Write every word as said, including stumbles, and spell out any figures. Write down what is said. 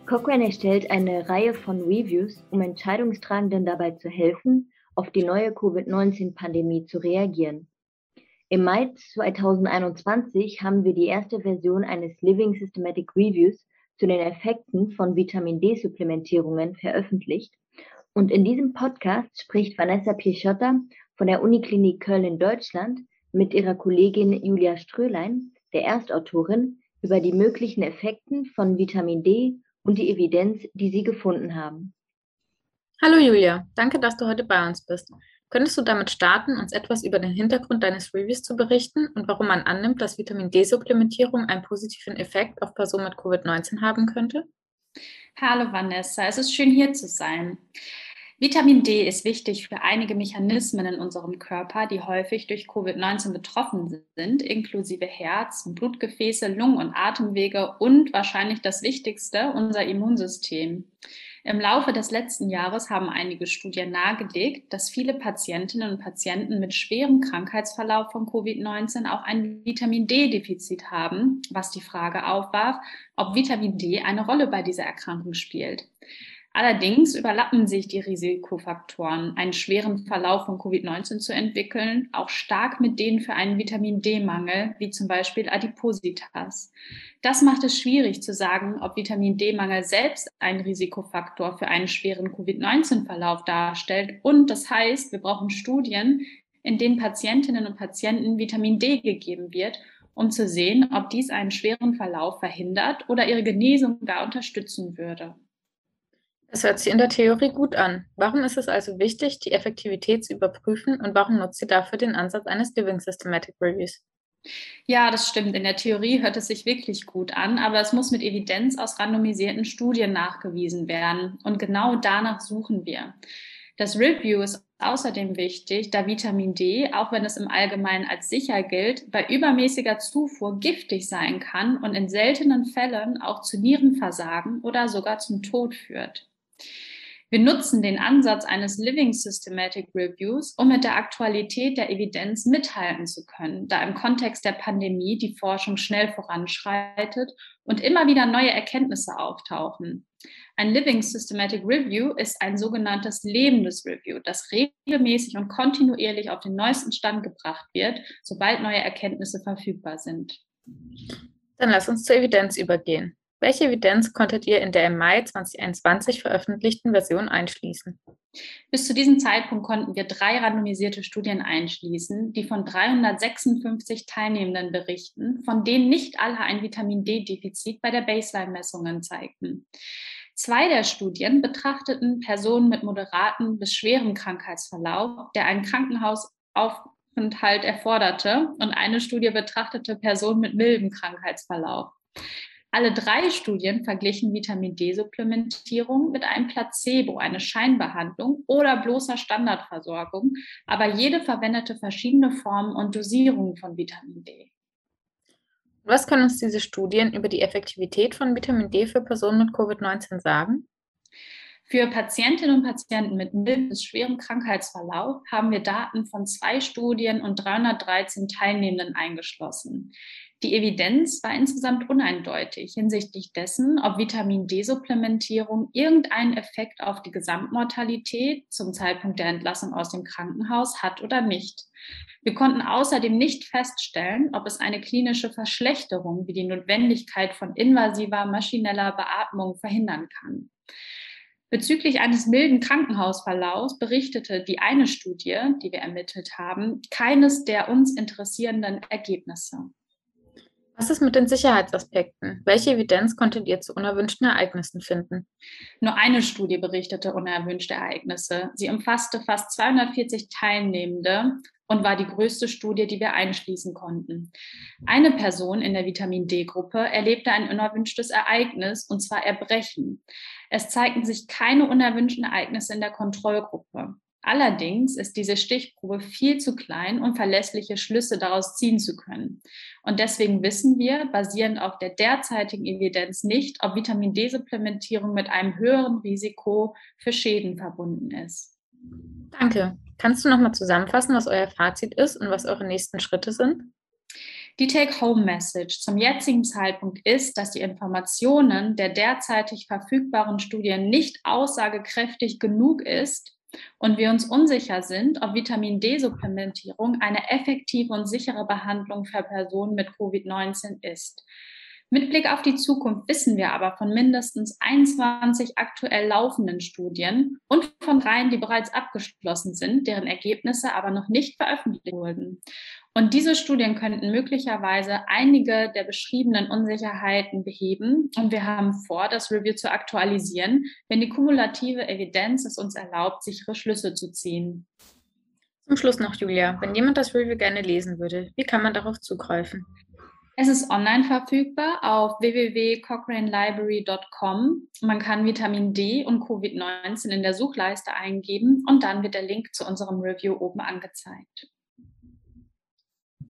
Cochrane erstellt eine Reihe von Reviews, um Entscheidungstragenden dabei zu helfen, auf die neue Covid neunzehn Pandemie zu reagieren. Im Mai zweitausendeinundzwanzig haben wir die erste Version eines Living Systematic Reviews zu den Effekten von Vitamin-D-Supplementierungen veröffentlicht. Und in diesem Podcast spricht Vanessa Pieschotta von der Uniklinik Köln in Deutschland mit ihrer Kollegin Julia Strölein, der Erstautorin, über die möglichen Effekten von Vitamin D und die Evidenz, die sie gefunden haben. Hallo Julia, danke, dass du heute bei uns bist. Könntest du damit starten, uns etwas über den Hintergrund deines Reviews zu berichten und warum man annimmt, dass Vitamin-D-Supplementierung einen positiven Effekt auf Personen mit Covid neunzehn haben könnte? Hallo Vanessa, es ist schön hier zu sein. Vitamin D ist wichtig für einige Mechanismen in unserem Körper, die häufig durch Covid neunzehn betroffen sind, inklusive Herz, Blutgefäße, Lungen- und Atemwege und wahrscheinlich das Wichtigste, unser Immunsystem. Im Laufe des letzten Jahres haben einige Studien nahegelegt, dass viele Patientinnen und Patienten mit schwerem Krankheitsverlauf von Covid neunzehn auch ein Vitamin-D-Defizit haben, was die Frage aufwarf, ob Vitamin D eine Rolle bei dieser Erkrankung spielt. Allerdings überlappen sich die Risikofaktoren, einen schweren Verlauf von Covid neunzehn zu entwickeln, auch stark mit denen für einen Vitamin-D-Mangel, wie zum Beispiel Adipositas. Das macht es schwierig zu sagen, ob Vitamin-D-Mangel selbst ein Risikofaktor für einen schweren Covid neunzehn Verlauf darstellt. Und das heißt, wir brauchen Studien, in denen Patientinnen und Patienten Vitamin D gegeben wird, um zu sehen, ob dies einen schweren Verlauf verhindert oder ihre Genesung gar unterstützen würde. Das hört sich in der Theorie gut an. Warum ist es also wichtig, die Effektivität zu überprüfen und warum nutzt ihr dafür den Ansatz eines Living Systematic Reviews? Ja, das stimmt. In der Theorie hört es sich wirklich gut an, aber es muss mit Evidenz aus randomisierten Studien nachgewiesen werden. Und genau danach suchen wir. Das Review ist außerdem wichtig, da Vitamin D, auch wenn es im Allgemeinen als sicher gilt, bei übermäßiger Zufuhr giftig sein kann und in seltenen Fällen auch zu Nierenversagen oder sogar zum Tod führt. Wir nutzen den Ansatz eines Living Systematic Reviews, um mit der Aktualität der Evidenz mithalten zu können, da im Kontext der Pandemie die Forschung schnell voranschreitet und immer wieder neue Erkenntnisse auftauchen. Ein Living Systematic Review ist ein sogenanntes lebendes Review, das regelmäßig und kontinuierlich auf den neuesten Stand gebracht wird, sobald neue Erkenntnisse verfügbar sind. Dann lass uns zur Evidenz übergehen. Welche Evidenz konntet ihr in der im Mai zweitausendeinundzwanzig veröffentlichten Version einschließen? Bis zu diesem Zeitpunkt konnten wir drei randomisierte Studien einschließen, die von dreihundertsechsundfünfzig Teilnehmenden berichten, von denen nicht alle ein Vitamin-D-Defizit bei der Baseline-Messungen zeigten. Zwei der Studien betrachteten Personen mit moderatem bis schwerem Krankheitsverlauf, der einen Krankenhausaufenthalt erforderte, und eine Studie betrachtete Personen mit mildem Krankheitsverlauf. Alle drei Studien verglichen Vitamin-D-Supplementierung mit einem Placebo, eine Scheinbehandlung oder bloßer Standardversorgung, aber jede verwendete verschiedene Formen und Dosierungen von Vitamin D. Was können uns diese Studien über die Effektivität von Vitamin D für Personen mit Covid neunzehn sagen? Für Patientinnen und Patienten mit mildem bis schwerem Krankheitsverlauf haben wir Daten von zwei Studien und dreihundertdreizehn Teilnehmenden eingeschlossen. Die Evidenz war insgesamt uneindeutig hinsichtlich dessen, ob Vitamin-D-Supplementierung irgendeinen Effekt auf die Gesamtmortalität zum Zeitpunkt der Entlassung aus dem Krankenhaus hat oder nicht. Wir konnten außerdem nicht feststellen, ob es eine klinische Verschlechterung wie die Notwendigkeit von invasiver maschineller Beatmung verhindern kann. Bezüglich eines milden Krankenhausverlaufs berichtete die eine Studie, die wir ermittelt haben, keines der uns interessierenden Ergebnisse. Was ist mit den Sicherheitsaspekten? Welche Evidenz konntet ihr zu unerwünschten Ereignissen finden? Nur eine Studie berichtete unerwünschte Ereignisse. Sie umfasste fast zweihundertvierzig Teilnehmende und war die größte Studie, die wir einschließen konnten. Eine Person in der Vitamin-D-Gruppe erlebte ein unerwünschtes Ereignis, und zwar Erbrechen. Es zeigten sich keine unerwünschten Ereignisse in der Kontrollgruppe. Allerdings ist diese Stichprobe viel zu klein, um verlässliche Schlüsse daraus ziehen zu können. Und deswegen wissen wir, basierend auf der derzeitigen Evidenz, nicht, ob Vitamin-D-Supplementierung mit einem höheren Risiko für Schäden verbunden ist. Danke. Kannst du nochmal zusammenfassen, was euer Fazit ist und was eure nächsten Schritte sind? Die Take-Home-Message zum jetzigen Zeitpunkt ist, dass die Informationen der derzeitig verfügbaren Studien nicht aussagekräftig genug ist und wir uns unsicher sind, ob Vitamin-D-Supplementierung eine effektive und sichere Behandlung für Personen mit Covid neunzehn ist. Mit Blick auf die Zukunft wissen wir aber von mindestens einundzwanzig aktuell laufenden Studien und von dreien, die bereits abgeschlossen sind, deren Ergebnisse aber noch nicht veröffentlicht wurden. Und diese Studien könnten möglicherweise einige der beschriebenen Unsicherheiten beheben. Und wir haben vor, das Review zu aktualisieren, wenn die kumulative Evidenz es uns erlaubt, sichere Schlüsse zu ziehen. Zum Schluss noch, Julia, wenn jemand das Review gerne lesen würde, wie kann man darauf zugreifen? Es ist online verfügbar auf w w w punkt cochrane library punkt com. Man kann Vitamin D und Covid neunzehn in der Suchleiste eingeben und dann wird der Link zu unserem Review oben angezeigt.